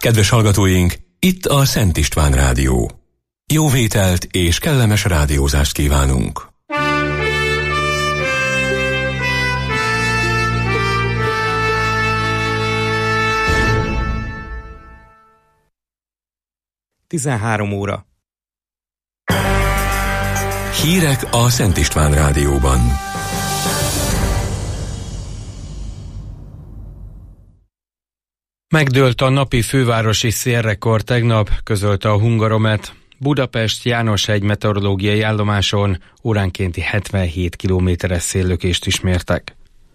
Kedves hallgatóink, itt a Szent István Rádió. Jó vételt és kellemes rádiózást kívánunk! Tizenhárom óra. Hírek a Szent István Rádióban. Megdőlt a napi fővárosi szélrekord tegnap, közölte a Hungaromet. Budapest Jánoshegy meteorológiai állomáson óránkénti 77 km-es széllökést is mértek.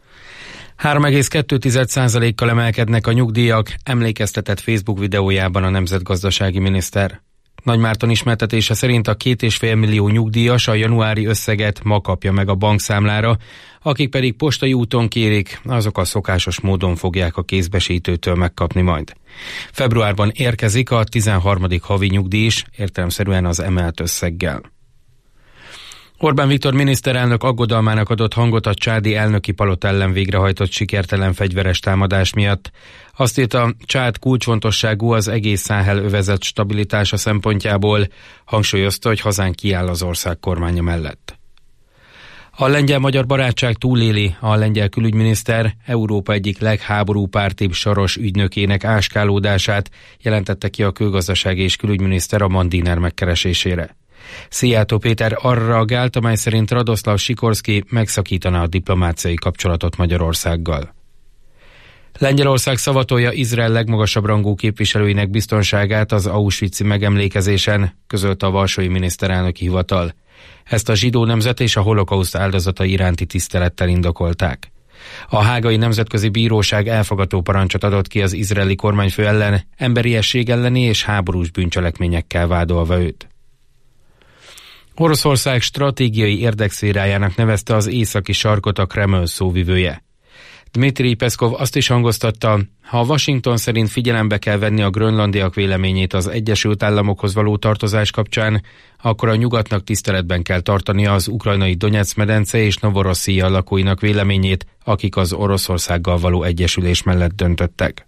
3,2%-kal emelkednek a nyugdíjak, emlékeztetett Facebook videójában a nemzetgazdasági miniszter. Nagymárton ismertetése szerint a 2,5 millió nyugdíjas a januári összeget ma kapja meg a bankszámlára, akik pedig postai úton kérik, azok a szokásos módon fogják a kézbesítőtől megkapni majd. Februárban érkezik a 13. havi nyugdíj is, értelemszerűen az emelt összeggel. Orbán Viktor miniszterelnök aggodalmának adott hangot a csádi elnöki palota ellen végrehajtott sikertelen fegyveres támadás miatt. Azt írta, Csád kulcsfontosságú az egész Száhel övezet stabilitása szempontjából, hangsúlyozta, hogy hazánk kiáll az ország kormánya mellett. A lengyel-magyar barátság túléli, a lengyel külügyminiszter Európa egyik legháborúpártibb soros ügynökének áskálódását jelentette ki a külgazdasági és külügyminiszter a Mandiner megkeresésére. Szijjártó Péter arra reagált, amely szerint Radoszlav Sikorszky megszakítaná a diplomáciai kapcsolatot Magyarországgal. Lengyelország szavatolja Izrael legmagasabb rangú képviselőinek biztonságát az auschwitzi megemlékezésen, közölte a varsói miniszterelnöki hivatal. Ezt a zsidó nemzet és a holokauszt áldozatai iránti tisztelettel indokolták. A Hágai Nemzetközi Bíróság elfogató parancsot adott ki az izraeli kormányfő ellen, emberiesség elleni és háborús bűncselekményekkel vádolva őt. Oroszország stratégiai érdekszférájának nevezte az északi sarkot a Kreml szóvivője. Dmitrij Peszkov azt is hangoztatta, ha a Washington szerint figyelembe kell venni a grönlandiak véleményét az Egyesült Államokhoz való tartozás kapcsán, akkor a nyugatnak tiszteletben kell tartania az ukrajnai Donetsz-medence és Novorosszija lakóinak véleményét, akik az Oroszországgal való egyesülés mellett döntöttek.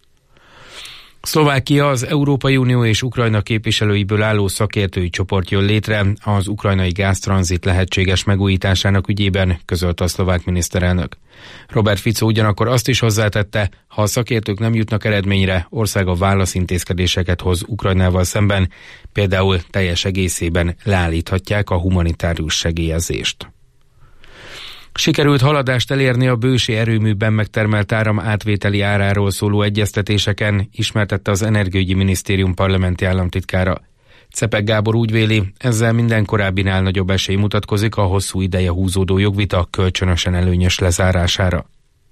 Szlovákia az Európai Unió és Ukrajna képviselőiből álló szakértői csoport jön létre az ukrajnai gáztranzit lehetséges megújításának ügyében, közölte a szlovák miniszterelnök. Robert Fico ugyanakkor azt is hozzátette, ha a szakértők nem jutnak eredményre, országa válaszintézkedéseket hoz Ukrajnával szemben, például teljes egészében leállíthatják a humanitárius segélyezést. Sikerült haladást elérni a bősi erőműben megtermelt áram átvételi áráról szóló egyeztetéseken, ismertette az Energiaügyi Minisztérium parlamenti államtitkára. Czepek Gábor úgy véli, ezzel minden korábbinál nagyobb esély mutatkozik a hosszú ideje húzódó jogvita kölcsönösen előnyös lezárására.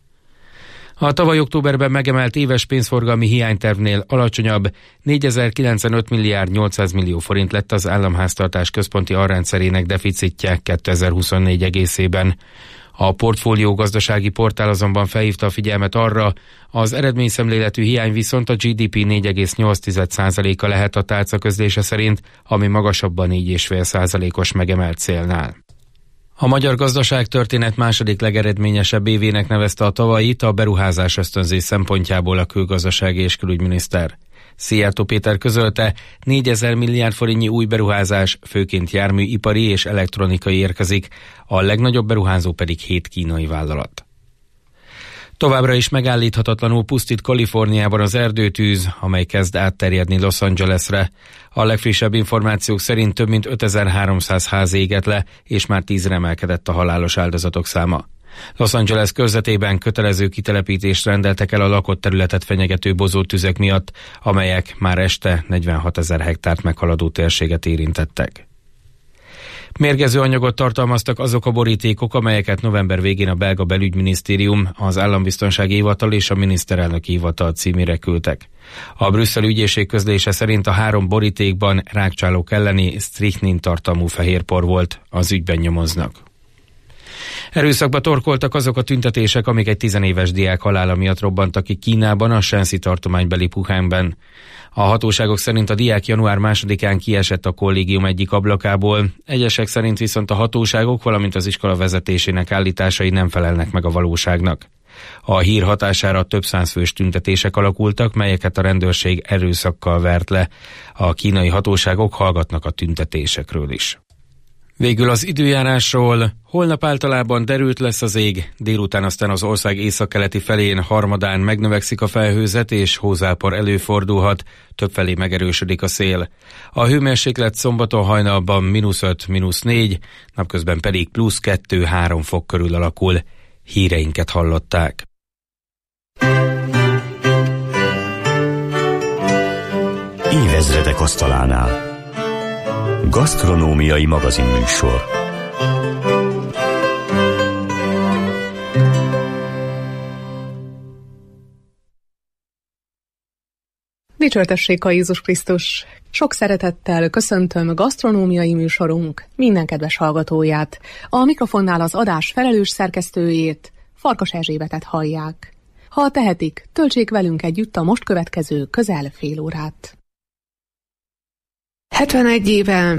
A tavaly októberben megemelt éves pénzforgalmi hiánytervnél alacsonyabb 4095 milliárd 800 millió forint lett az államháztartás központi alrendszerének deficitje 2024 egészében. A portfólió gazdasági portál azonban felhívta a figyelmet arra, az eredményszemléletű hiány viszont a GDP 4,8%-a lehet a tálca közlése szerint, ami magasabb a 4,5%-os megemelt célnál. A magyar gazdaságtörténet második legeredményesebb évének nevezte a tavalyit a beruházás ösztönzés szempontjából a külgazdasági és külügyminiszter. Szijjártó Péter közölte, 4000 milliárd forintnyi új beruházás, főként járműipari és elektronikai érkezik, a legnagyobb beruházó pedig 7 kínai vállalat. Továbbra is megállíthatatlanul pusztít Kaliforniában az erdőtűz, amely kezd átterjedni Los Angelesre. A legfrissebb információk szerint több mint 5300 ház égett le, és már 10-re emelkedett a halálos áldozatok száma. Los Angeles körzetében kötelező kitelepítést rendeltek el a lakott területet fenyegető bozóttüzek miatt, amelyek már este 46 000 hektárt meghaladó térséget érintettek. Mérgező anyagot tartalmaztak azok a borítékok, amelyeket november végén a belga belügyminisztérium, az Állambiztonsági Hivatal és a Miniszterelnöki Hivatal címére küldtek. A brüsszeli ügyészség közlése szerint a 3 borítékban rágcsálók elleni sztrichnin tartalmú fehérpor volt, az ügyben nyomoznak. Erőszakba torkoltak azok a tüntetések, amik egy 10 éves diák halála miatt robbantak ki Kínában, a Shanxi tartománybeli Wuhanben. A hatóságok szerint a diák január 2-án kiesett a kollégium egyik ablakából, egyesek szerint viszont a hatóságok, valamint az iskola vezetésének állításai nem felelnek meg a valóságnak. A hír hatására több százfős tüntetések alakultak, melyeket a rendőrség erőszakkal vert le. A kínai hatóságok hallgatnak a tüntetésekről is. Végül az időjárásról. Holnap általában derült lesz az ég, délután aztán az ország északkeleti felén harmadán megnövekszik a felhőzet és hózápor előfordulhat, többfelé megerősödik a szél. A hőmérséklet szombaton hajnalban -5, -4, napközben pedig +2-3 fok körül alakul. Híreinket hallották. Évezredek asztalánál. Gasztronómiai magazinműsor. Dicsőtessék a Jézus Krisztus! Sok szeretettel köszöntöm gasztronómiai műsorunk minden kedves hallgatóját. A mikrofonnál az adás felelős szerkesztőjét, Farkas Erzsébetet hallják. Ha tehetik, töltsék velünk együtt a most következő közel fél órát. 71 éve,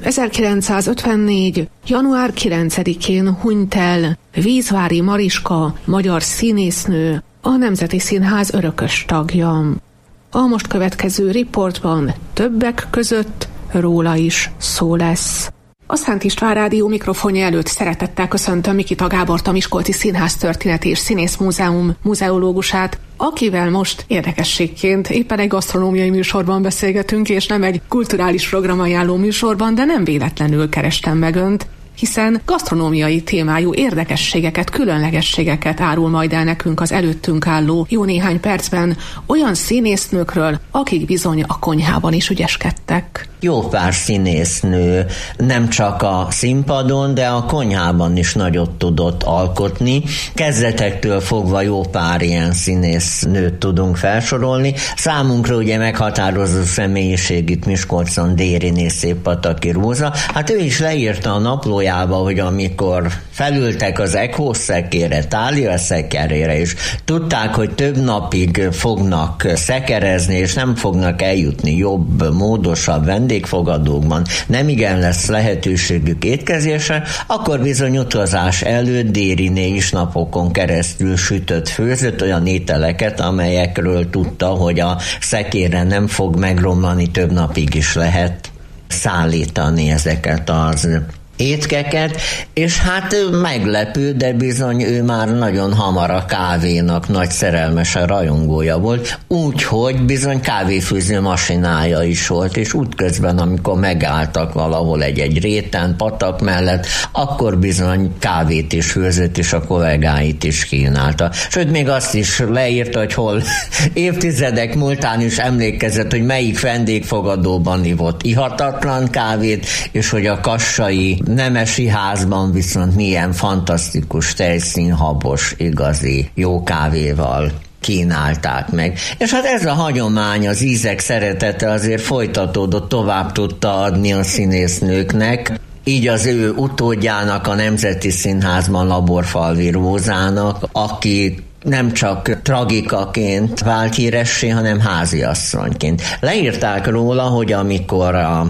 1954. január 9-én hunyt el Vízvári Mariska, magyar színésznő, a Nemzeti Színház örökös tagja. A most következő riportban többek között róla is szó lesz. A Szent István Rádió mikrofonja előtt szeretettel köszöntöm Mikita Gábort, a Miskolci Színház Történeti és Színészmúzeum muzeológusát, akivel most érdekességként éppen egy gasztronómiai műsorban beszélgetünk, és nem egy kulturális programajánló műsorban, de nem véletlenül kerestem meg önt, hiszen gasztronómiai témájú érdekességeket, különlegességeket árul majd el nekünk az előttünk álló jó néhány percben olyan színésznőkről, akik bizony a konyhában is ügyeskedtek. Jó pár színésznő nem csak a színpadon, de a konyhában is nagyot tudott alkotni. Kezdetektől fogva jó pár ilyen színésznőt tudunk felsorolni. Számunkra ugye meghatározó személyiség itt Miskolcon Dériné Széppataki Róza. Hát ő is leírta a naplójába, hogy amikor felültek az Echo szekére, Thália szekerére, és tudták, hogy több napig fognak szekerezni, és nem fognak eljutni jobb, módosabb vendégfogadókban, nem igen lesz lehetőségük étkezésre, akkor bizony utazás előtt Dériné is napokon keresztül sütött, főzött olyan ételeket, amelyekről tudta, hogy a szekére nem fog megromlani, több napig is lehet szállítani ezeket az étkeket, és hát meglepő, de bizony ő már nagyon hamar a kávénak nagy szerelmese, rajongója volt, úgyhogy bizony kávéfőző masinája is volt, és útközben, amikor megálltak valahol egy réten, patak mellett, akkor bizony kávét is főzött, és a kollégáit is kínálta. Sőt, még azt is leírta, hogy hol évtizedek múltán is emlékezett, hogy melyik vendégfogadóban ivott ihatatlan kávét, és hogy a kassai nemesi házban viszont milyen fantasztikus tejszínhabos, igazi jó kávéval kínálták meg. És hát ez a hagyomány, az ízek szeretete azért folytatódott, tovább tudta adni a színésznőknek. Így az ő utódjának, a Nemzeti Színházban Laborfalvi Rózának, aki nem csak tragikaként vált híressé, hanem háziasszonyként. Leírták róla, hogy amikor a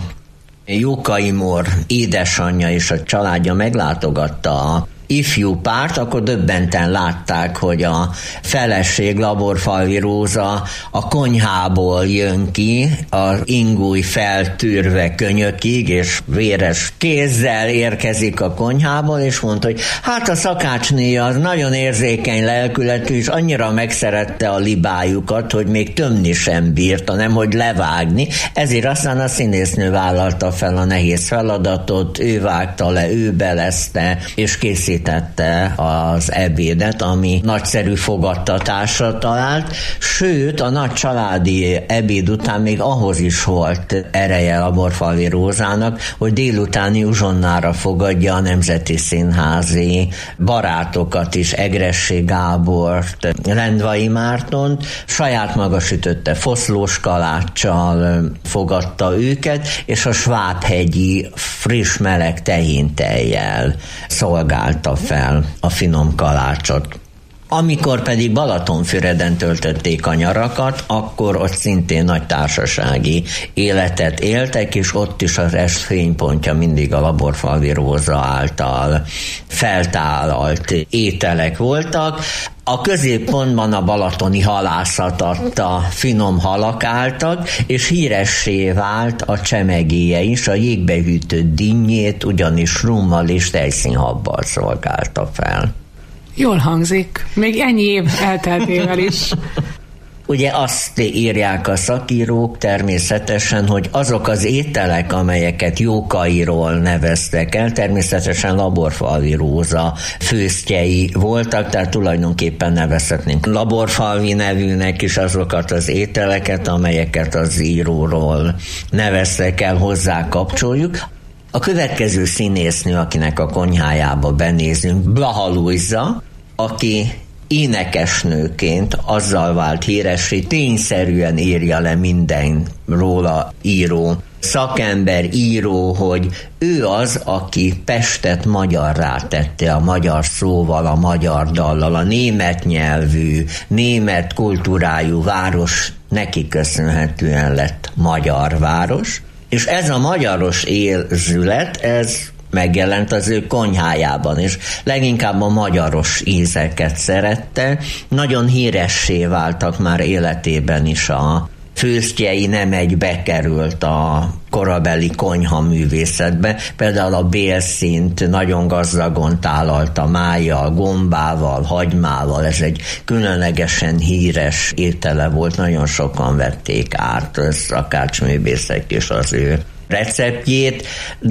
Jókai Mór édesanyja és a családja meglátogatta a ifjú párt, akkor döbbenten látták, hogy a feleség, Laborfalvi Róza a konyhából jön ki, az ingúj feltűrve könyökig, és véres kézzel érkezik a konyhából, és mondta, hogy hát a szakácsnéja az nagyon érzékeny lelkületű, és annyira megszerette a libájukat, hogy még tömni sem bírta, nemhogy levágni, ezért aztán a színésznő vállalta fel a nehéz feladatot, ő vágta le, ő belezte, és készítette az ebédet, ami nagyszerű fogadtatásra talált, sőt, a nagy családi ebéd után még ahhoz is volt ereje Laborfalvi Rózának, hogy délutáni uzsonnára fogadja a Nemzeti Színházi barátokat is, Egressy Gábort, Lendvai Mártont, saját maga sütötte foszlós kaláccsal fogadta őket, és a svábhegyi friss meleg tehintejjel szolgálta fel a finom kalácsot. Amikor pedig Balatonfüreden töltötték a nyarakat, akkor ott szintén nagy társasági életet éltek, és ott is az est fénypontja mindig a Laborfalvi Róza által feltálalt ételek voltak. A középpontban a balatoni halászat adta finom halak álltak, és híressé vált a csemegéje is, a jégbe hűtött dinnyét ugyanis rummal és tejszínhabbal szolgálta fel. Jól hangzik, még ennyi év elteltével is. Ugye azt írják a szakírók természetesen, hogy azok az ételek, amelyeket Jókairól neveztek el, természetesen Laborfalvi Róza főztjei voltak, tehát tulajdonképpen nevezhetnénk Laborfalvi nevűnek is azokat az ételeket, amelyeket az íróról neveztek el, hozzá kapcsoljuk. A következő színésznő, akinek a konyhájába benézünk, Blaha Lujza, aki énekesnőként azzal vált híressé, tényszerűen írja le minden róla író szakember, író, hogy ő az, aki Pestet magyarrá tette a magyar szóval, a magyar dallal, a német nyelvű, német kultúrájú város neki köszönhetően lett magyar város, és ez a magyaros érzület, ez megjelent az ő konyhájában, és leginkább a magyaros ízeket szerette. Nagyon híressé váltak már életében is a főztjei, nem egy bekerült a korabeli konyhaművészetbe. Például a bélszínt nagyon gazdagon tálalta májjal, gombával, hagymával. Ez egy különlegesen híres étele volt, nagyon sokan vették át, szakácsművészek is az ő receptjét,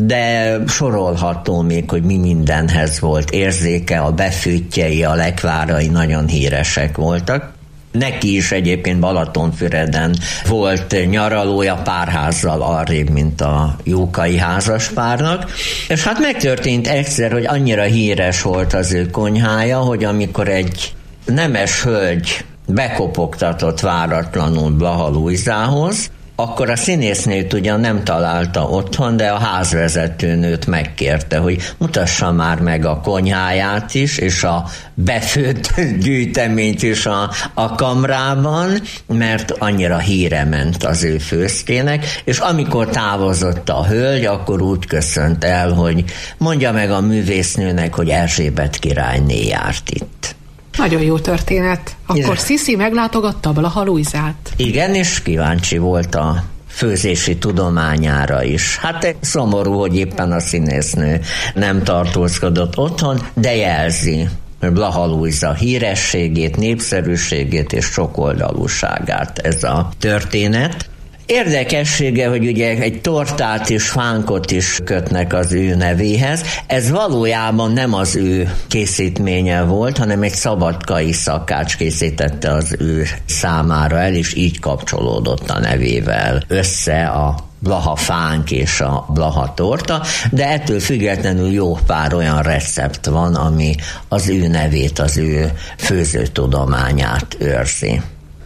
de sorolható még, hogy mi mindenhez volt érzéke, a befűtjei, a lekvárai nagyon híresek voltak. Neki is egyébként Balatonfüreden volt nyaralója, pár házzal arrébb, mint a Jókai házaspárnak, és hát megtörtént egyszer, hogy annyira híres volt az ő konyhája, hogy amikor egy nemes hölgy bekopogtatott váratlanul Blaha Lujzához, akkor a színésznőt ugyan nem találta otthon, de a házvezetőnőt megkérte, hogy mutassa már meg a konyháját is, és a befőtt gyűjteményt is a kamrában, mert annyira híre ment az ő főztének, és amikor távozott a hölgy, akkor úgy köszönt el, hogy mondja meg a művésznőnek, hogy Erzsébet királyné járt itt. Nagyon jó történet. Akkor Sziszi meglátogatta Blaha Lujzát. Igen, és kíváncsi volt a főzési tudományára is. Hát szomorú, hogy éppen a színésznő nem tartózkodott otthon, de jelzi Blaha Lujza hírességét, népszerűségét és sokoldalúságát ez a történet. Érdekessége, hogy ugye egy tortát és fánkot is kötnek az ő nevéhez. Ez valójában nem az ő készítménye volt, hanem egy szabadkai szakács készítette az ő számára el, és így kapcsolódott a nevével össze a Blaha fánk és a Blaha torta, de ettől függetlenül jó pár olyan recept van, ami az ő nevét, az ő főzőtudományát őrzi.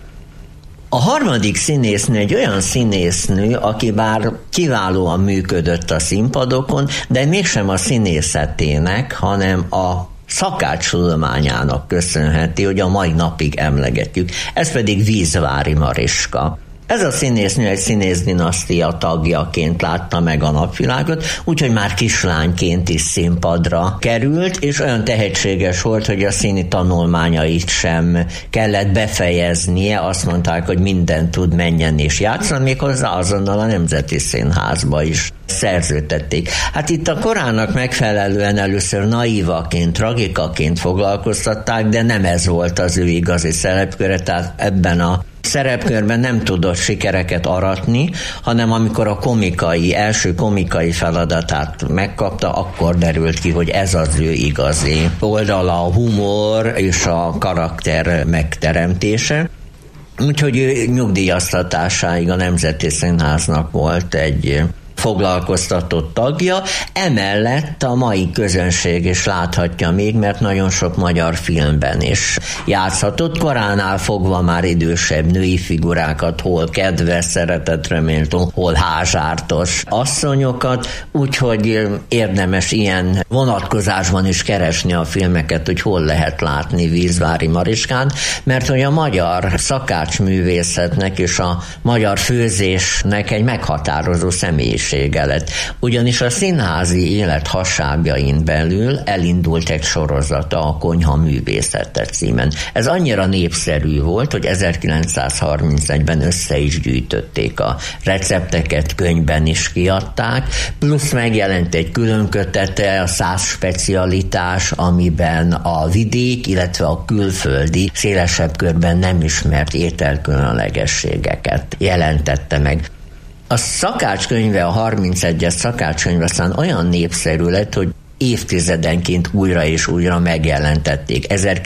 A harmadik színésznő egy olyan színésznő, aki bár kiválóan működött a színpadokon, de mégsem a színészetének, hanem a szakácstudományának köszönheti, hogy a mai napig emlegetjük. Ez pedig Vízvári Mariska. Ez a színésznő egy színészdinasztia tagjaként látta meg a napvilágot, úgyhogy már kislányként is színpadra került, és olyan tehetséges volt, hogy a színi tanulmányait sem kellett befejeznie, azt mondták, hogy mindent tud, menjen és játszani, méghozzá azonnal a Nemzeti Színházba is szerződtették. Hát itt a korának megfelelően először naívaként, tragikaként foglalkoztatták, de nem ez volt az ő igazi szerepköre, tehát ebben a szerepkörben nem tudott sikereket aratni, hanem amikor a első komikai feladatát megkapta, akkor derült ki, hogy ez az ő igazi oldala, a humor és a karakter megteremtése. Úgyhogy ő nyugdíjaztatásáig a Nemzeti Színháznak volt egy foglalkoztatott tagja, emellett a mai közönség is láthatja még, mert nagyon sok magyar filmben is játszhatott, koránál fogva már idősebb női figurákat, hol kedves, szeretetre méltó, hol házsártos asszonyokat, úgyhogy érdemes ilyen vonatkozásban is keresni a filmeket, hogy hol lehet látni Vízvári Mariskán, mert hogy a magyar szakácsművészetnek és a magyar főzésnek egy meghatározó személyisége lett. Ugyanis a színházi élet hasábjain belül elindult egy sorozata, a Konyha művészete címen. Ez annyira népszerű volt, hogy 1931-ben össze is gyűjtötték a recepteket, könyvben is kiadták, plusz megjelent egy külön kötete, a 100 specialitás, amiben a vidék, illetve a külföldi, szélesebb körben nem ismert ételkülönlegességeket jelentette meg. A szakácskönyve, a 31-es szakácskönyve aztán olyan népszerű lett, hogy évtizedenként újra és újra megjelentették.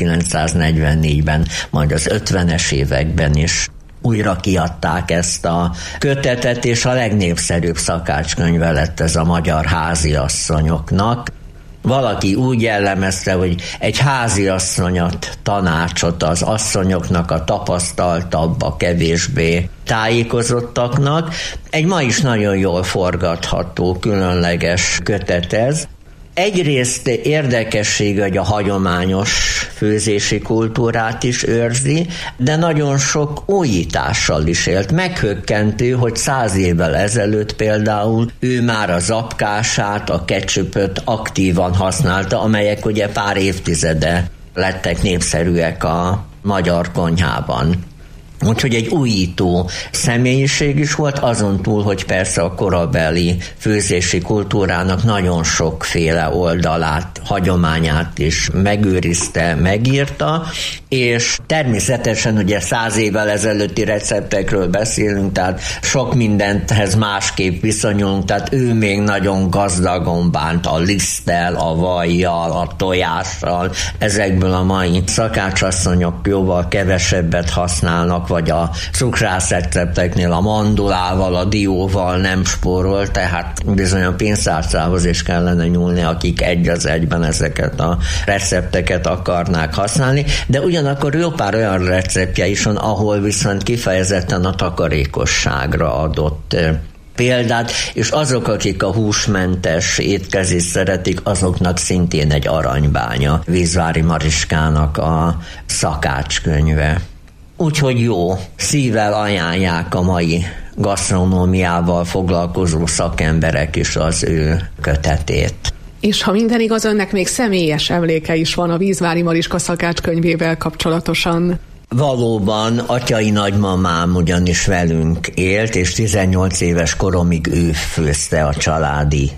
1944-ben, majd az 50-es években is újra kiadták ezt a kötetet, és a legnépszerűbb szakácskönyve lett ez a magyar háziasszonyoknak. Valaki úgy jellemezte, hogy egy háziasszonyat, tanácsot az asszonyoknak, a tapasztaltabb, a kevésbé tájékozottaknak. Egy ma is nagyon jól forgatható, különleges kötet ez. Egyrészt érdekesség, hogy a hagyományos főzési kultúrát is őrzi, de nagyon sok újítással is élt. Meghökkentő, hogy 100 évvel ezelőtt például ő már a zapkását, a ketchupöt aktívan használta, amelyek ugye pár évtizede lettek népszerűek a magyar konyhában. Úgyhogy egy újító személyiség is volt, azon túl, hogy persze a korabeli főzési kultúrának nagyon sokféle oldalát, hagyományát is megőrizte, megírta, és természetesen ugye 100 évvel ezelőtti receptekről beszélünk, tehát sok mindenthez másképp viszonyulunk, tehát ő még nagyon gazdagon bánt a liszttel, a vajjal, a tojással, ezekből a mai szakácsasszonyok jóval kevesebbet használnak, vagy a cukrászrecepteknél a mandulával, a dióval nem spórol, tehát bizony a pénztárcához is kellene nyúlni, akik egy az egyben ezeket a recepteket akarnák használni, de ugyanakkor jó pár olyan receptje is van, ahol viszont kifejezetten a takarékosságra adott példát, és azok, akik a húsmentes étkezést szeretik, azoknak szintén egy aranybánya Vízvári Mariskának a szakácskönyve. Úgyhogy jó, szívvel ajánlják a mai gasztronómiával foglalkozó szakemberek is az ő kötetét. És ha minden igaz, önnek még személyes emléke is van a Vízvári Mariska szakácskönyvével kapcsolatosan. Valóban, atyai nagymamám ugyanis velünk élt, és 18 éves koromig ő főzte a családi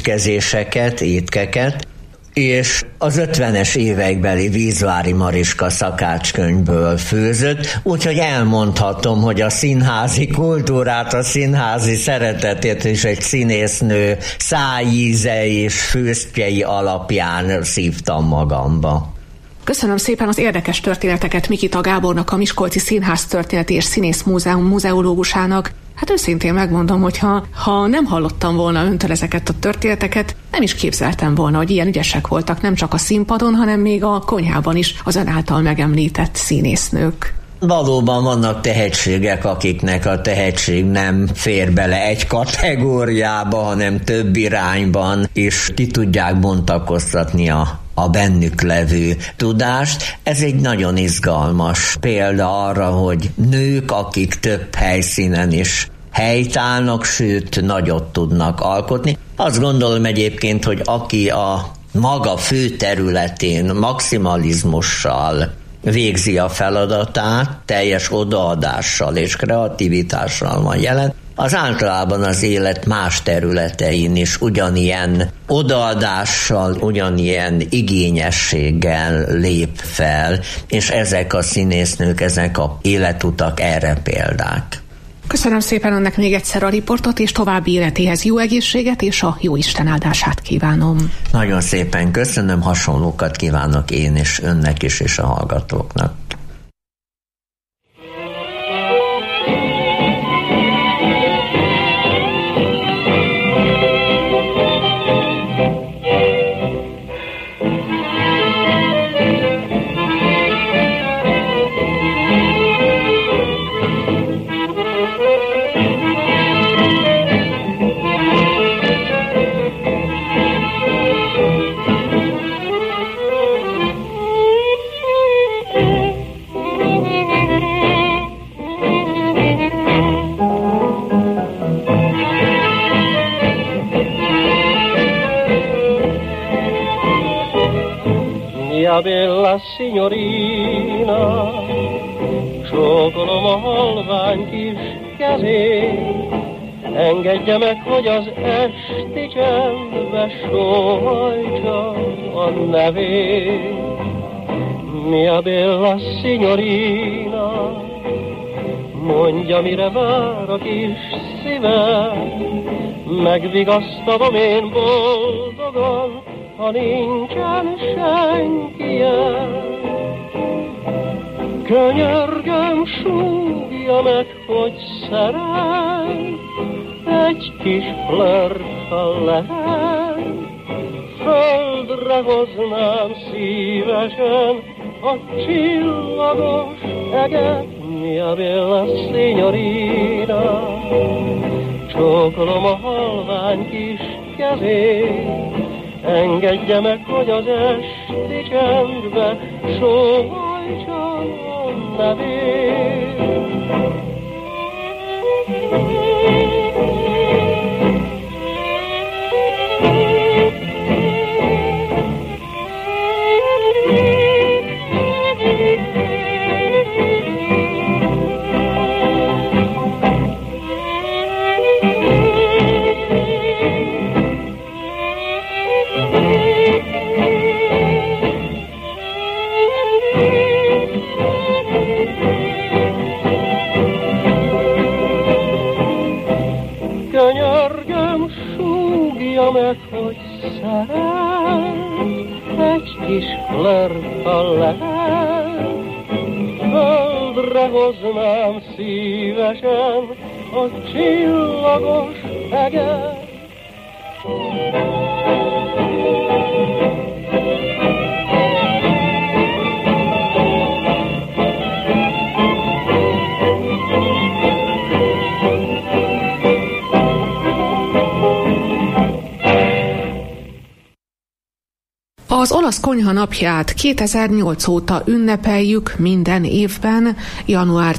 étkeket, és az 50-es évekbeli Vízvári Mariska szakácskönyvből főzött, úgyhogy elmondhatom, hogy a színházi kultúrát, a színházi szeretetét is egy színésznő szájíze és főztjei alapján szívtam magamba. Köszönöm szépen az érdekes történeteket Mikita Gábornak, a Miskolci Színház Történeti és Színész Múzeum muzeológusának. Hát őszintén megmondom, hogy ha nem hallottam volna öntől ezeket a történeteket, nem is képzeltem volna, hogy ilyen ügyesek voltak nem csak a színpadon, hanem még a konyhában is az ön által megemlített színésznők. Valóban vannak tehetségek, akiknek a tehetség nem fér bele egy kategóriába, hanem több irányban, és ki tudják bontakoztatni a bennük levő tudást. Ez egy nagyon izgalmas példa arra, hogy nők, akik több helyszínen is helytállnak, sőt, nagyot tudnak alkotni. Azt gondolom egyébként, hogy aki a maga fő területén maximalizmussal végzi a feladatát, teljes odaadással és kreativitással van jelen, az általában az élet más területein is ugyanilyen odaadással, ugyanilyen igényességgel lép fel, és ezek a színésznők, ezek a életutak erre példák. Köszönöm szépen önnek még egyszer a riportot, és további életéhez jó egészséget, és a jó Isten áldását kívánom. Nagyon szépen köszönöm, hasonlókat kívánok én is önnek is, és a hallgatóknak. Mia bella signorina, csókolom a halvány kis kezét, engedje meg, hogy az esti csendbe sóhajtsa a nevét. Mia bella signorina, mondja, mire vár a kis szívem, megvigasztalom én boldogan, ha nincsen senkije. Könyörgöm, súgja meg, hogy szeret, egy kis flirt, ha lehet, földre hoznám szívesen a csillagos eget. Mia bella signorina, csókolom a halvány kis kezét, engedje meg, hogy az esti csendbe sóhajtsa a nevét. Könyörgöm, súgja meg, hogy szeret, egy kis flirt, ha lehet, földre hoznám szívesen a csillagos eget. Az olasz konyha napját 2008 óta ünnepeljük minden évben, január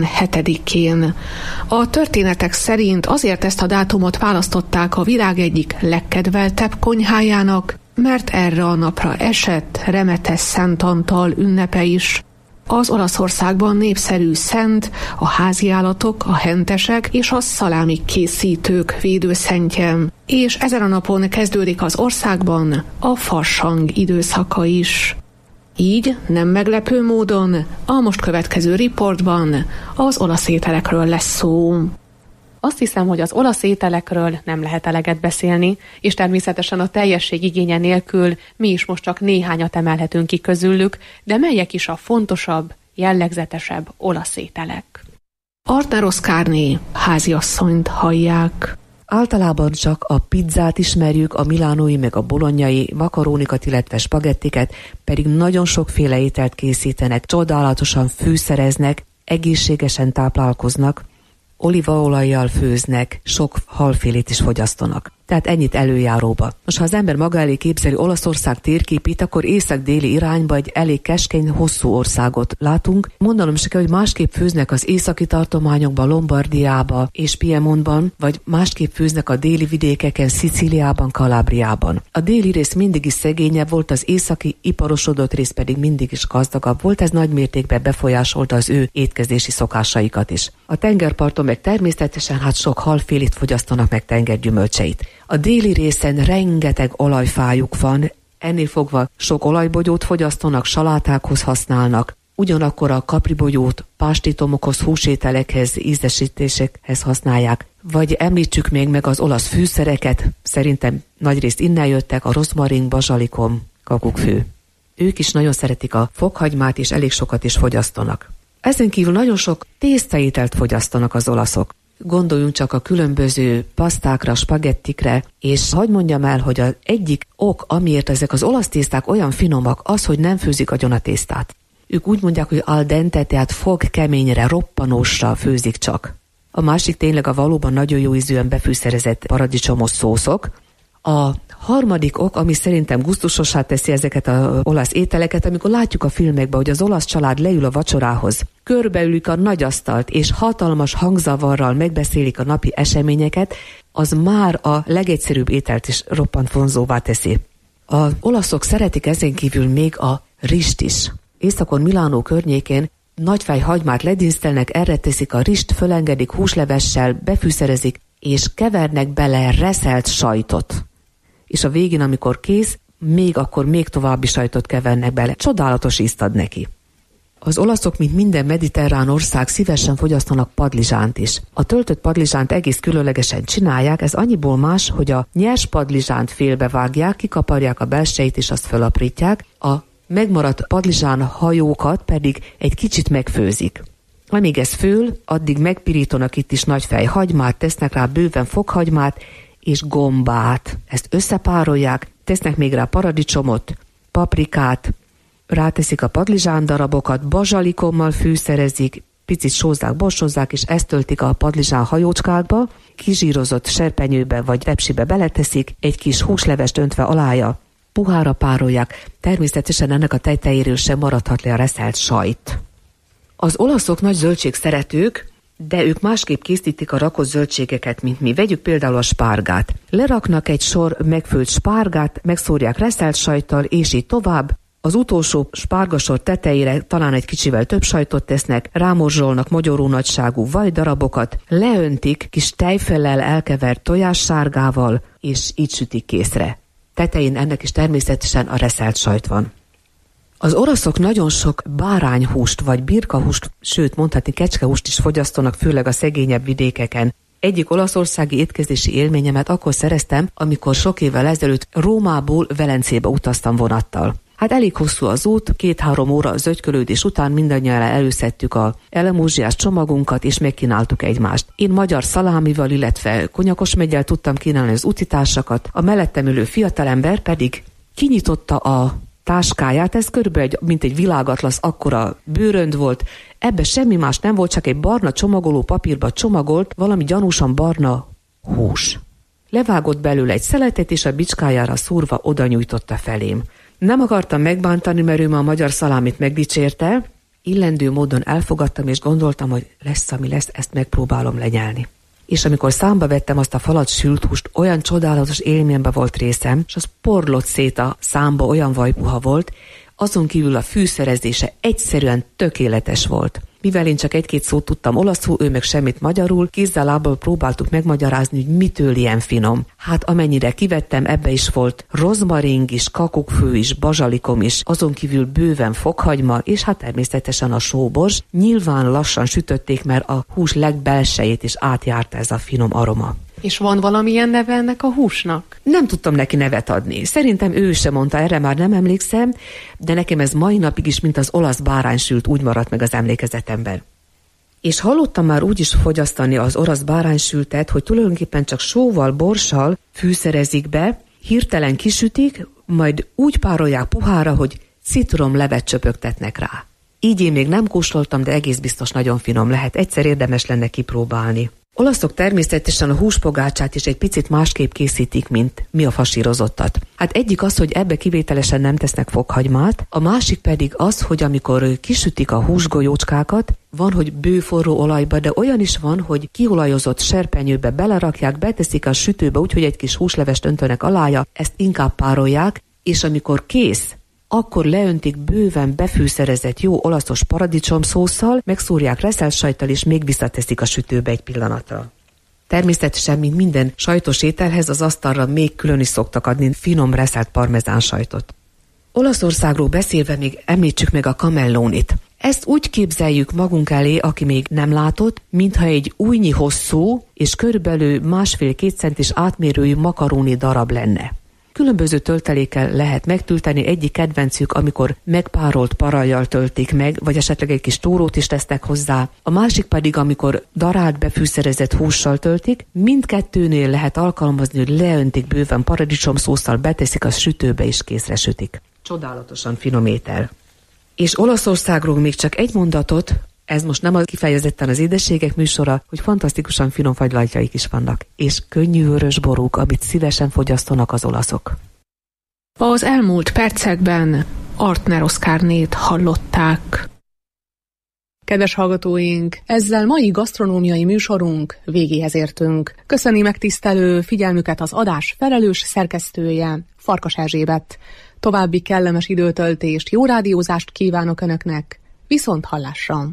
17-én. A történetek szerint azért ezt a dátumot választották a világ egyik legkedveltebb konyhájának, mert erre a napra esett Remetes Szent Antal ünnepe is. Az Olaszországban népszerű szent, a háziállatok, a hentesek és a szalámi készítők védőszentje. És ezen a napon kezdődik az országban a farsang időszaka is. Így, nem meglepő módon, a most következő riportban az olasz ételekről lesz szó. Azt hiszem, hogy az olasz ételekről nem lehet eleget beszélni, és természetesen a teljesség igénye nélkül mi is most csak néhányat emelhetünk ki közülük, de melyek is a fontosabb, jellegzetesebb olasz ételek? Arneros Carné, háziasszonyt hallják. Általában csak a pizzát ismerjük, a milánói meg a bolonyai makarónikat, illetve spagettiket, pedig nagyon sokféle ételt készítenek, csodálatosan fűszereznek, egészségesen táplálkoznak, olívaolajjal főznek, sok halfélét is fogyasztanak. Tehát ennyit előjáróba. Most ha az ember maga elé képzeli Olaszország térképét, akkor észak-déli irányba egy elég keskeny, hosszú országot látunk. Mondanom se kell, hogy másképp főznek az északi tartományokban, Lombardiába és Piemontban, vagy másképp főznek a déli vidékeken, Szicíliában, Kalábriában. A déli rész mindig is szegényebb volt, az északi iparosodott rész pedig mindig is gazdagabb volt, ez nagy mértékben befolyásolta az ő étkezési szokásaikat is. A tengerparton meg természetesen sok halfélit fogyasztanak, meg tengergyümölcseit. A déli részen rengeteg olajfájuk van, ennél fogva sok olajbogyót fogyasztanak, salátákhoz használnak, ugyanakkor a kapribogyót pástítomokhoz, húsételekhez, ízesítésekhez használják. Vagy említsük még meg az olasz fűszereket, szerintem nagyrészt innen jöttek, a rozmarin, bazsalikom, kakukkfő. Ők is nagyon szeretik a fokhagymát, és elég sokat is fogyasztanak. Ezen kívül nagyon sok tésztaételt fogyasztanak az olaszok. Gondoljunk csak a különböző pasztákra, spagettikre, és hadd mondjam el, hogy az egyik ok, amiért ezek az olasz tészták olyan finomak, az, hogy nem főzik agyon a tésztát. Ők úgy mondják, hogy al dente, tehát fogkeményre, roppanósra főzik csak. A másik tényleg a valóban nagyon jó ízűen befűszerezett paradicsomos szószok. A harmadik ok, ami szerintem gusztusossá teszi ezeket az olasz ételeket, amikor látjuk a filmekben, hogy az olasz család leül a vacsorához, körbeülik a nagy asztalt, és hatalmas hangzavarral megbeszélik a napi eseményeket, az már a legegyszerűbb ételt is roppant vonzóvá teszi. Az olaszok szeretik ezen kívül még a rist is. Északon Milánó környékén nagyfej hagymát ledísztelnek, erre teszik a rist, fölengedik húslevessel, befűszerezik, és kevernek bele reszelt sajtot. És a végén, amikor kész, még további sajtot kevernek bele. Csodálatos ízt ad neki. Az olaszok, mint minden mediterrán ország, szívesen fogyasztanak padlizsánt is. A töltött padlizsánt egész különlegesen csinálják, ez annyiból más, hogy a nyers padlizsánt félbevágják, kikaparják a belsejét és azt fölaprítják, a megmaradt padlizsán hajókat pedig egy kicsit megfőzik. Amíg ez fől, addig megpirítanak itt is nagyfej hagymát, tesznek rá bőven fokhagymát és gombát. Ezt összepárolják, tesznek még rá paradicsomot, paprikát, ráteszik a padlizsán darabokat, bazsalikommal fűszerezik, picit sózzák, borsozzák, és ezt töltik a padlizsán hajócskákba, kizsírozott serpenyőbe vagy repsibe beleteszik, egy kis húslevest öntve alája, puhára párolják, természetesen ennek a tetejéről sem maradhat le a reszelt sajt. Az olaszok nagy zöldségszeretők, de ők másképp készítik a rakott zöldségeket, mint mi. Vegyük például a spárgát. Leraknak egy sor megfőtt spárgát, megszórják reszelt sajttal, és így tovább. Az utolsó spárgasor tetejére talán egy kicsivel több sajtot tesznek, rámorzsolnak mogyoró nagyságú vajdarabokat, leöntik kis tejfellel elkevert tojássárgával, és így sütik készre. Tetején ennek is természetesen a reszelt sajt van. Az oroszok nagyon sok bárányhúst vagy birkahúst, sőt mondhatni kecskehúst is fogyasztanak, főleg a szegényebb vidékeken. Egyik olaszországi étkezési élményemet akkor szereztem, amikor sok évvel ezelőtt Rómából Velencébe utaztam vonattal. Hát elég hosszú az út, 2-3 óra az zögykölődés után mindannyian előszedtük a elemúzsiás csomagunkat, és megkínáltuk egymást. Én magyar szalámival, illetve konyakos meggyel tudtam kínálni az utitársakat, a mellettem ülő fiatalember pedig kinyitotta a táskáját, ez körülbelül mint egy világatlasz akkora bőrönd volt, ebbe semmi más nem volt, csak egy barna csomagoló papírba csomagolt valami gyanúsan barna hús. Levágott belőle egy szeletet, és a bicskájára szúrva oda nyújtotta felém. Nem akartam megbántani, mert ő ma a magyar szalámit megdicsérte, illendő módon elfogadtam, és gondoltam, hogy lesz, ami lesz, ezt megpróbálom lenyelni. És amikor számba vettem azt a falat sült húst, olyan csodálatos élményben volt részem, és az porlott szét a számba, olyan vajpuha volt, azon kívül a fűszerezése egyszerűen tökéletes volt. Mivel én csak 1-2 szót tudtam olaszul, ő meg semmit magyarul, kézzel-lábbal próbáltuk megmagyarázni, hogy mitől ilyen finom. Hát amennyire kivettem, ebbe is volt rozmaring is, kakukkfő is, bazsalikom is, azon kívül bőven fokhagyma, és hát természetesen a sóborz. Nyilván lassan sütötték, mert a hús legbelsejét is átjárta ez a finom aroma. És van valamilyen neve ennek a húsnak? Nem tudtam neki nevet adni. Szerintem ő sem mondta, erre már nem emlékszem, de nekem ez mai napig is, mint az olasz báránysült, úgy maradt meg az emlékezetemben. És hallottam már úgy is fogyasztani az olasz báránysültet, hogy tulajdonképpen csak sóval, borssal fűszerezik be, hirtelen kisütik, majd úgy párolják puhára, hogy citromlevet csöpögtetnek rá. Így én még nem kóstoltam, de egész biztos nagyon finom lehet. Egyszer érdemes lenne kipróbálni. Olaszok természetesen a húspogácsát is egy picit másképp készítik, mint mi a fasírozottat. Hát egyik az, hogy ebbe kivételesen nem tesznek fokhagymát, a másik pedig az, hogy amikor kisütik a húsgolyócskákat, van, hogy bőforró olajba, de olyan is van, hogy kiolajozott serpenyőbe belerakják, beteszik a sütőbe, úgyhogy egy kis húslevest öntönek alája, ezt inkább párolják, és amikor kész, akkor leöntik bőven befűszerezett jó olaszos paradicsomszósszal, megszórják reszelt sajttal, és még visszateszik a sütőbe egy pillanatra. Természetesen, mint minden sajtos ételhez, az asztalra még külön is szoktak adni finom reszelt parmezán sajtot. Olaszországról beszélve még említsük meg a camellonit. Ezt úgy képzeljük magunk elé, aki még nem látott, mintha egy ujnyi hosszú és körülbelül 1,5-2 centis átmérőjű makaróni darab lenne. Különböző töltelékkel lehet megtölteni, egyik kedvencük, amikor megpárolt parajjal töltik meg, vagy esetleg egy kis tórót is tesznek hozzá. A másik pedig, amikor darált befűszerezett hússal töltik. Mindkettőnél lehet alkalmazni, hogy leöntik bőven paradicsomszósszal, beteszik a sütőbe és készre sütik. Csodálatosan finom étel. És Olaszországról még csak egy mondatot, ez most nem kifejezetten az édességek műsora, hogy fantasztikusan finom fagylaltjaik is vannak, és könnyű vörös borúk, amit szívesen fogyasztanak az olaszok. Az elmúlt percekben Artner Oszkárnét hallották. Kedves hallgatóink, ezzel mai gasztronómiai műsorunk végéhez értünk. Köszöni megtisztelő figyelmüket az adás felelős szerkesztője, Farkas Erzsébet. További kellemes időtöltést, jó rádiózást kívánok Önöknek, viszont hallásra!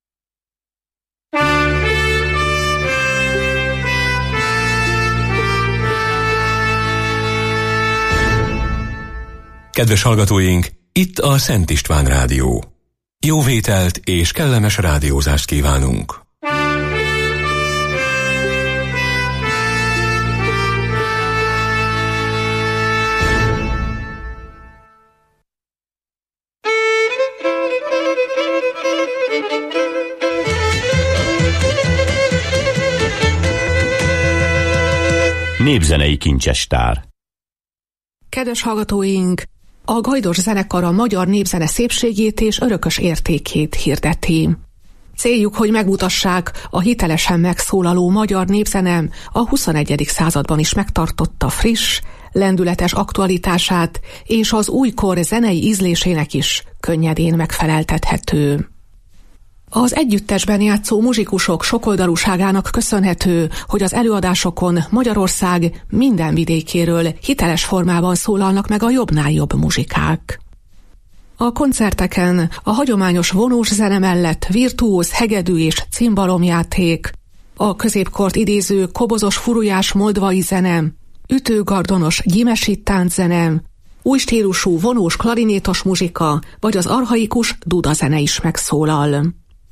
Kedves hallgatóink, itt a Szent István Rádió. Jó vételt és kellemes rádiózást kívánunk! Népzenei kincsestár. Kedves hallgatóink, a Gajdos zenekar a magyar népzene szépségét és örökös értékét hirdeti. Céljuk, hogy megmutassák, a hitelesen megszólaló magyar népzene a 21. században is megtartotta friss, lendületes aktualitását, és az újkor zenei ízlésének is könnyedén megfeleltethető. Az együttesben játszó muzsikusok sokoldalúságának köszönhető, hogy az előadásokon Magyarország minden vidékéről hiteles formában szólalnak meg a jobbnál jobb muzsikák. A koncerteken a hagyományos vonós zene mellett virtuóz hegedű és cimbalomjáték, a középkort idéző kobozos furujás moldvai zene, ütőgardonos gyimesi tánczene, új stílusú vonós klarinétos muzsika vagy az archaikus dudazene is megszólal.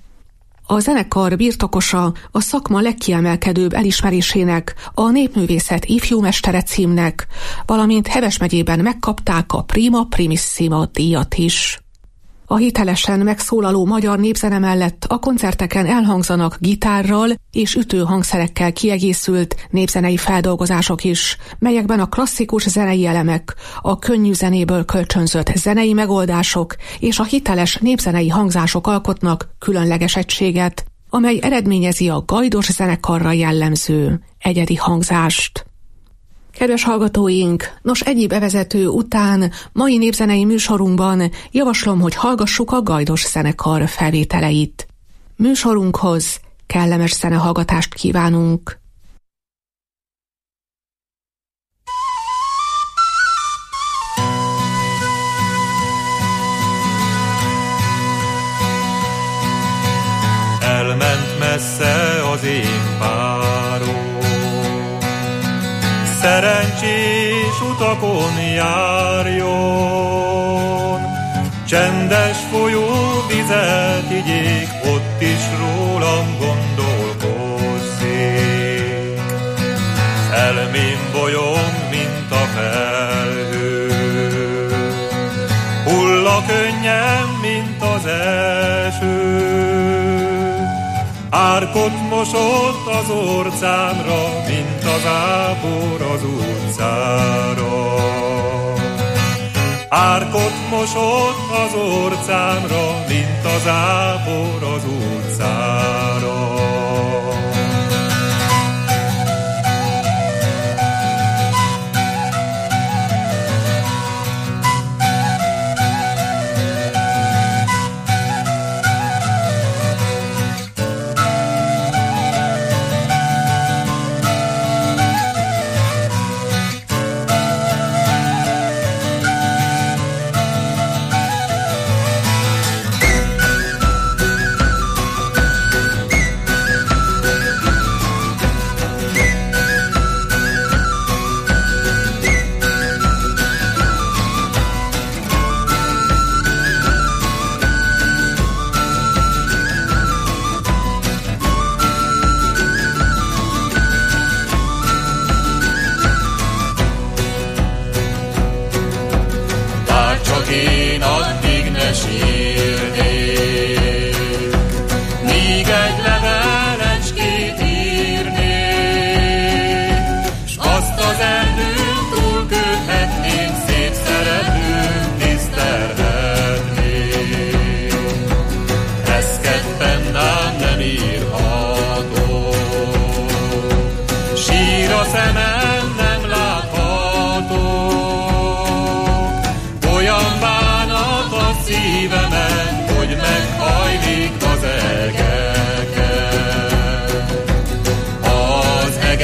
A zenekar birtokosa a szakma legkiemelkedőbb elismerésének, a Népművészet ifjúmestere címnek, valamint Heves megyében megkapták a Prima Primissima díjat is. A hitelesen megszólaló magyar népzene mellett a koncerteken elhangzanak gitárral és ütőhangszerekkel kiegészült népzenei feldolgozások is, melyekben a klasszikus zenei elemek, a könnyű zenéből kölcsönzött zenei megoldások és a hiteles népzenei hangzások alkotnak különleges egységet, amely eredményezi a Gajdos zenekarra jellemző egyedi hangzást. Kedves hallgatóink, nos egyéb bevezető után mai népzenei műsorunkban javaslom, hogy hallgassuk a Gajdos zenekar felvételeit. Műsorunkhoz kellemes zenehallgatást kívánunk! Elment messze az én párom, szerencsés utakon járjon, csendes folyó vizet igyék, ott is rólam gondolkozzék. Elmém bolyong, mint a felhő, hull a könnyem, mint az eső. Árkot mosott az orcámra, mint az ápor az utcára. Árkot mosott az orcámra, mint az ápor az utcára.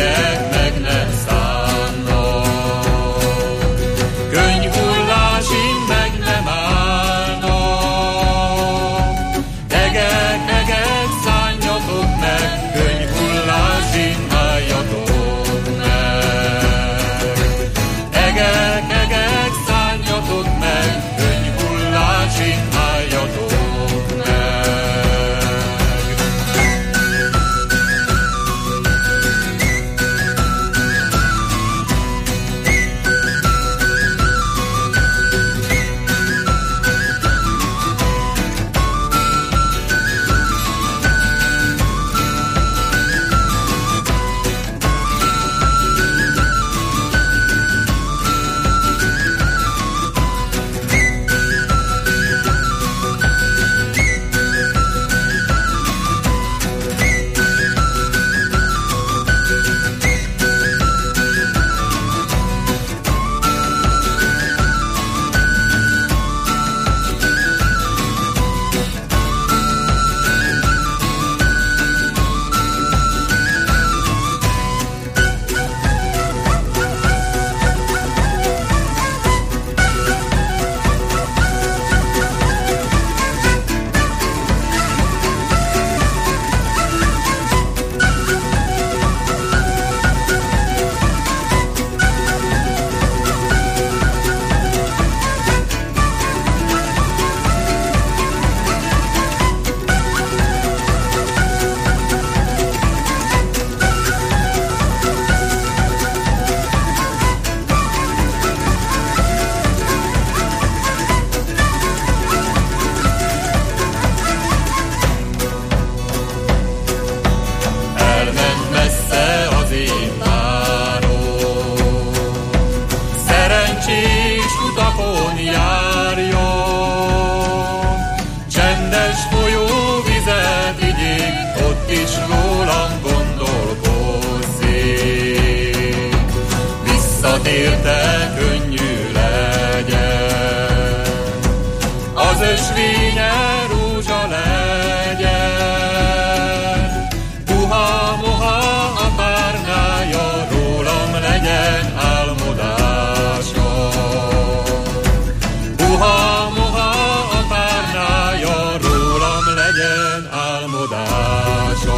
Könyvhullási érte könnyű legyen. Az ösvénye rózsa legyen, puha-moha a párnája, rólam legyen álmodása. Puha-moha a párnája, rólam legyen álmodása.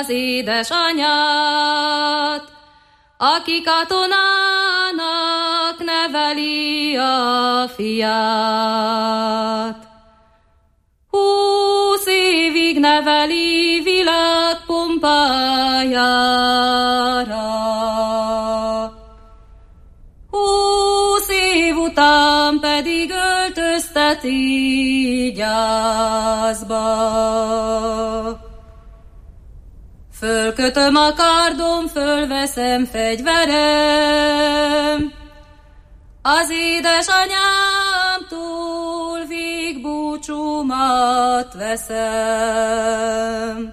az édesanyját, aki katonának neveli a fiát. 20 évig neveli világ pompájára. 20 év után pedig öltözteti gyászba. Fölkötöm a kardom, fölveszem fegyverem, az édesanyámtól végbúcsúmat veszem.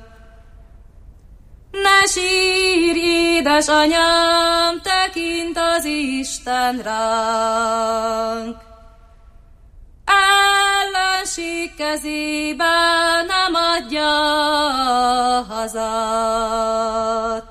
Ne sírj, édesanyám, tekint az Isten ránk. Ellenség kezébe nem adja a hazát.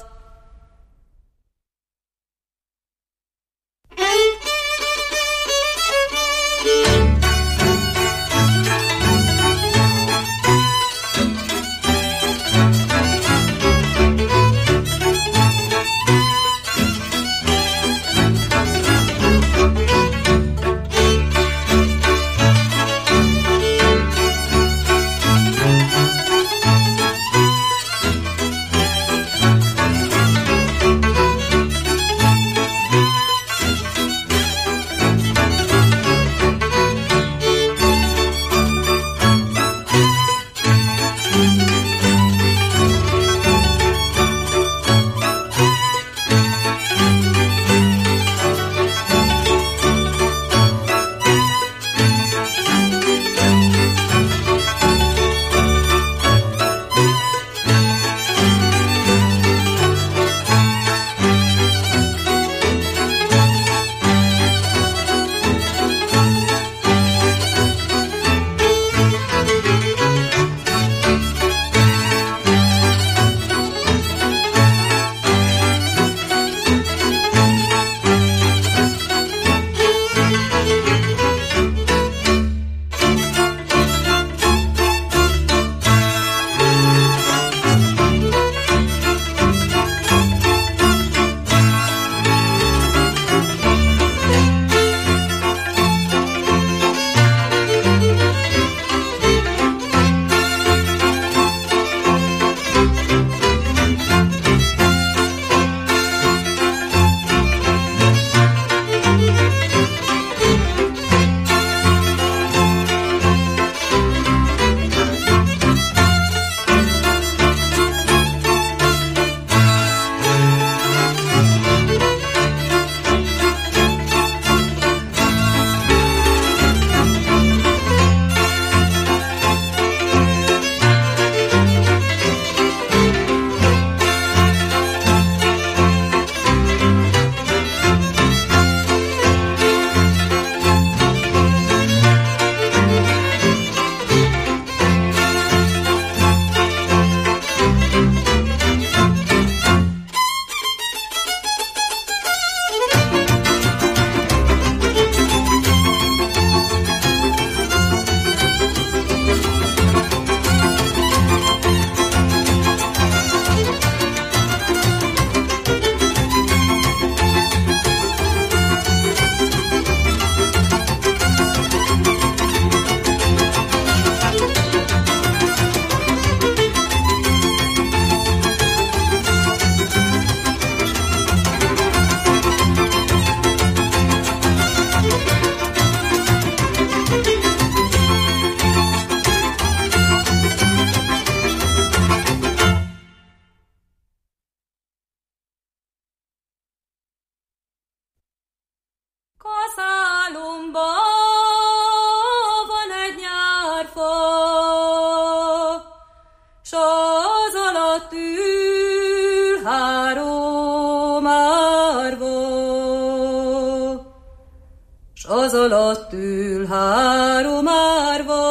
az alatt ül három árva,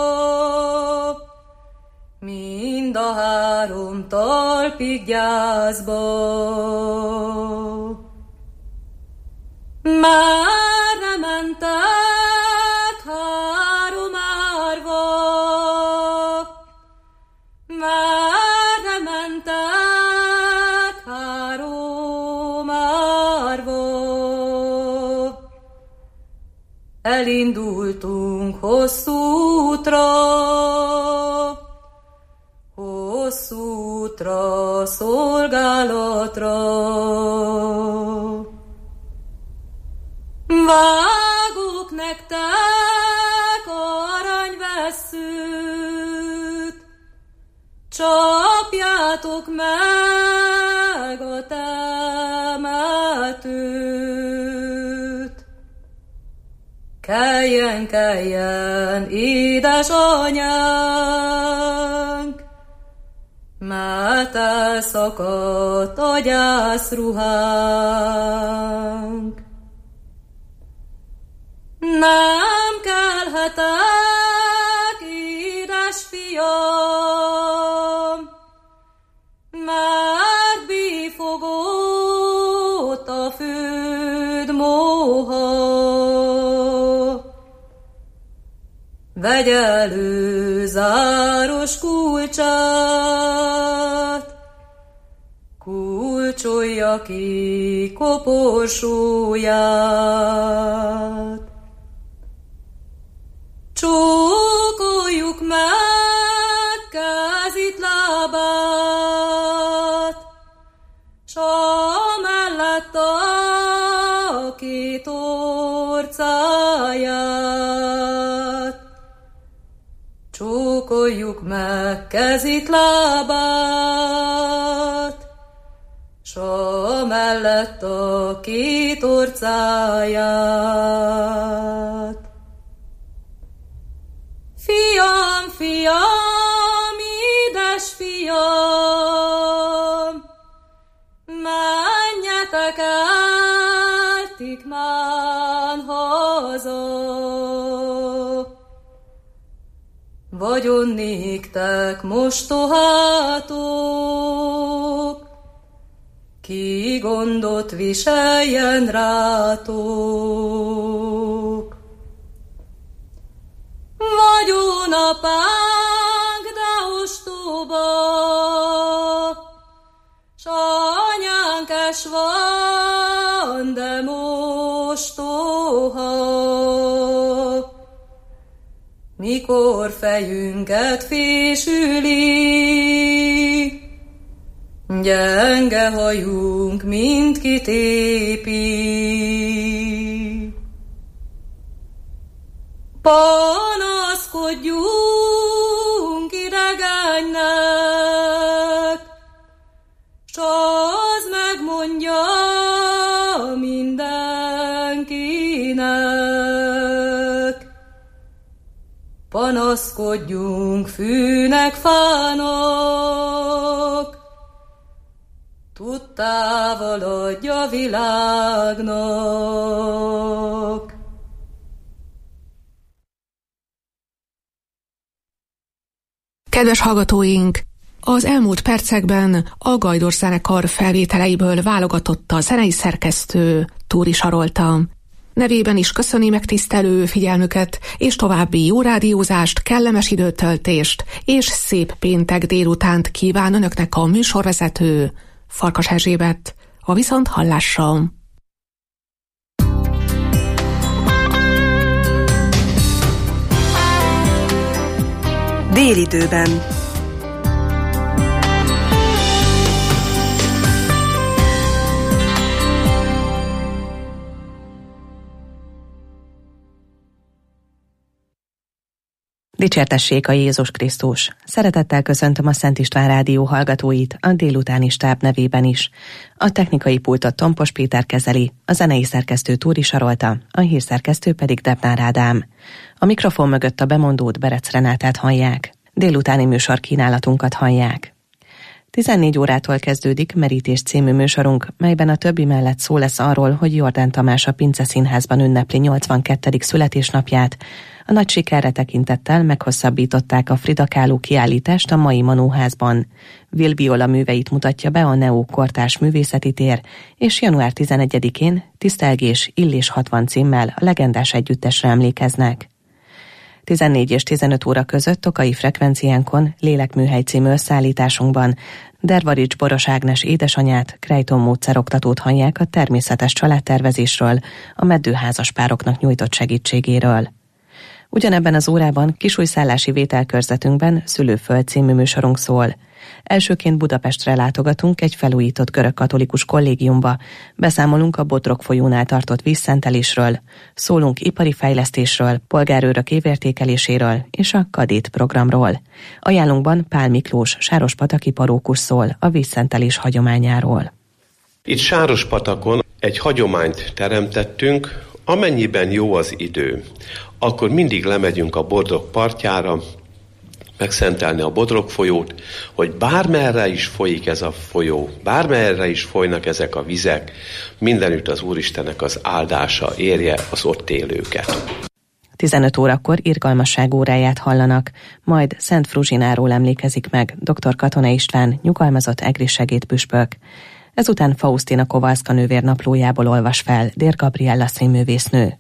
mind a három talpig gyászba. Már nem mentek három árva, már nem mentek várva. Elindultunk hosszú útra, szolgálatra. Vágok nektek aranyvesszőt, csapjátok meg a temetőt. Keljen, keljen, édesanyánk, mert elszakadt a gyászruhánk. Nem kelhetek, édes fiam, mert bifogott a föld moha. Vegye elő záros kulcsát, kulcsolja ki koporsóját. Csókoljuk meg kezit, lábát, s amellett a két orcáját. Csókoljuk meg kezit, lábát, s amellett a két orcáját. Fiam, fiam, édes fiam, menjetek el, Tikmán haza. Vagyon néktek mostohátok, ki gondot viseljen rátok. Vagyonapánk, de ostoba, s anyánkes van, de mostoha. Mikor fejünket fésüli, gyenge hajunk mindkit épi. Panaszkodjunk idegennek, s az megmondja mindenkinek. Panaszkodjunk fűnek, fának, tudtával adja világnak. Kedves hallgatóink! Az elmúlt percekben a Gajdor zenekar felvételeiből válogatott a zenei szerkesztő, Túri Sarolta. Nevében is köszöni megtisztelő figyelmüket, és további jó rádiózást, kellemes időtöltést és szép péntek délutánt kíván önöknek a műsorvezető, Farkas Erzsébet. A viszonthallásra! Délidőben. Dicsértessék a Jézus Krisztus! Szeretettel köszöntöm a Szent István Rádió hallgatóit a délutáni stáb nevében is. A technikai pultot Tompos Péter kezeli, a zenei szerkesztő Túri Sarolta, a hírszerkesztő pedig Debnár Ádám. A mikrofon mögött a bemondót, Berec Renátát hallják. Délutáni műsor kínálatunkat hallják. 14 órától kezdődik Merítés című műsorunk, melyben a többi mellett szó lesz arról, hogy Jordán Tamás a Pince Színházban ünnepli 82. születésnapját. A nagy sikerre tekintettel meghosszabbították a Frida Kahlo kiállítást a mai Manóházban. Will Viola műveit mutatja be a Neo Kortárs Művészeti Tér, és január 11-én Tisztelgés Illés 60 címmel a legendás együttesre emlékeznek. 14 és 15 óra között Tokai frekvenciánkon Lélekműhely című összeállításunkban Dervarics Boros Ágnes édesanyját, Krejton módszer oktatót hallják a természetes családtervezésről, a meddőházas pároknak nyújtott segítségéről. Ugyanebben az órában kisújszállási vételkörzetünkben Szülőföld című műsorunk szól. Elsőként Budapestre látogatunk egy felújított görögkatolikus kollégiumba, beszámolunk a Bodrog folyónál tartott vízszentelésről, szólunk ipari fejlesztésről, polgárőrök évértékeléséről és a Kadét programról. Ajánlunkban Pál Miklós, sárospataki parókus szól a vízszentelés hagyományáról. Itt Sárospatakon egy hagyományt teremtettünk, amennyiben jó az idő, akkor mindig lemegyünk a Bodrog partjára, megszentelni a Bodrog folyót, hogy bármerre is folyik ez a folyó, bármerre is folynak ezek a vizek, mindenütt az Úristennek az áldása érje az ott élőket. 15 órakor irgalmasság óráját hallanak, majd Szent Fruzsináról emlékezik meg dr. Katona István, nyugalmazott egri segédpüspök. Ezután Faustina Kowalska nővér naplójából olvas fel Dér Gabriella színművésznő.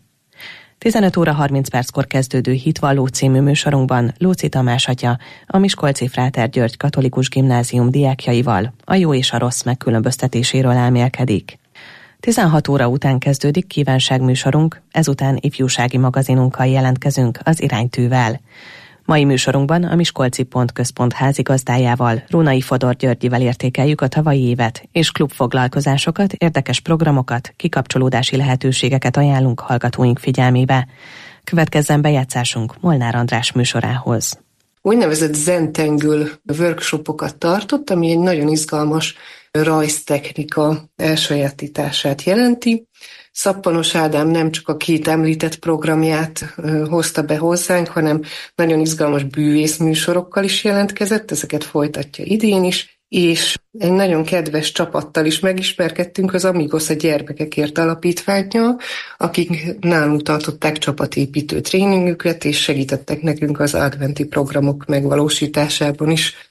15 óra 30 perckor kezdődő Hitvalló című műsorunkban Lóczy Tamás atya a Miskolci Fráter György Katolikus Gimnázium diákjaival a jó és a rossz megkülönböztetéséről elmélkedik. 16 óra után kezdődik kívánságműsorunk, ezután ifjúsági magazinunkkal jelentkezünk az Iránytűvel. Mai műsorunkban a Miskolci Pontközpont házigazdájával, Rónai Fodor Györgyivel értékeljük a tavalyi évet, és klubfoglalkozásokat, érdekes programokat, kikapcsolódási lehetőségeket ajánlunk hallgatóink figyelmébe. Következzen bejátszásunk Molnár András műsorához. Úgynevezett Zentengül workshopokat tartott, ami egy nagyon izgalmas rajztechnika elsajátítását jelenti. Szappanos Ádám nem csak a két említett programját hozta be hozzánk, hanem nagyon izgalmas bűvészműsorokkal is jelentkezett, ezeket folytatja idén is, és egy nagyon kedves csapattal is megismerkedtünk, az Amigos a gyermekekért alapítvánnyal, akik nálunk tartották csapatépítő tréningüket, és segítettek nekünk az adventi programok megvalósításában is.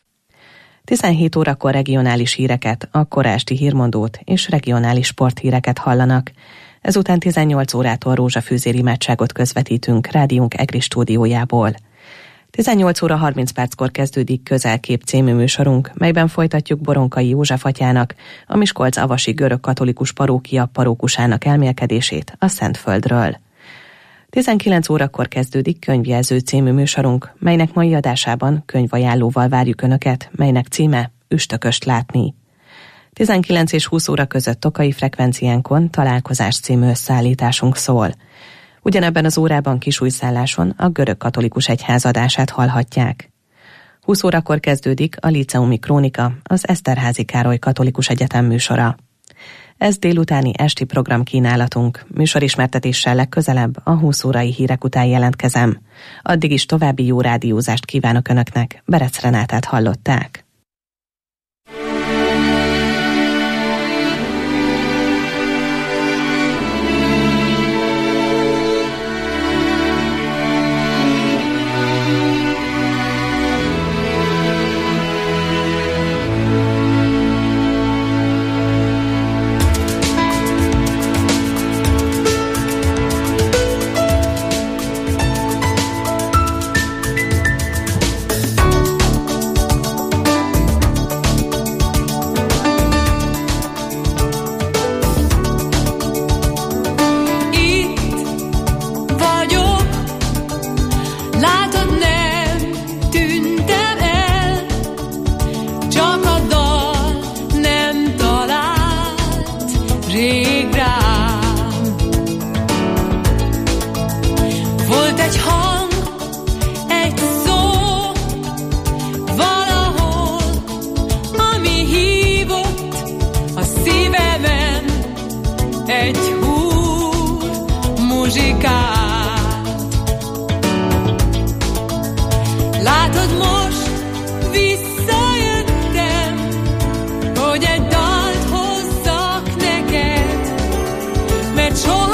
17 órakor regionális híreket, a kora esti hírmondót és regionális sporthíreket hallanak. Ezután 18 órától rózsafűzér imádságot közvetítünk rádiónk egri stúdiójából. 18 óra 30 perckor kezdődik Közelkép című műsorunk, melyben folytatjuk Boronkai József atyának, a Miskolc-avasi görögkatolikus parókia parókusának elmélkedését a Szentföldről. 19 órakor kezdődik Könyvjelző című műsorunk, melynek mai adásában könyvajánlóval várjuk Önöket, melynek címe Üstököst látni. 19 és 20 óra között Tokai frekvenciánkon Találkozás című összeállításunk szól. Ugyanebben az órában Kisújszálláson a görögkatolikus egyház adását hallhatják. 20 órakor kezdődik a Líceumi Krónika, az Eszterházy Károly Katolikus Egyetem műsora. Ez délutáni esti programkínálatunk. Műsorismertetéssel legközelebb a 20 órai hírek után jelentkezem. Addig is további jó rádiózást kívánok Önöknek. Berec Renátát hallották. Hogy egy dalt hozzak neked, mert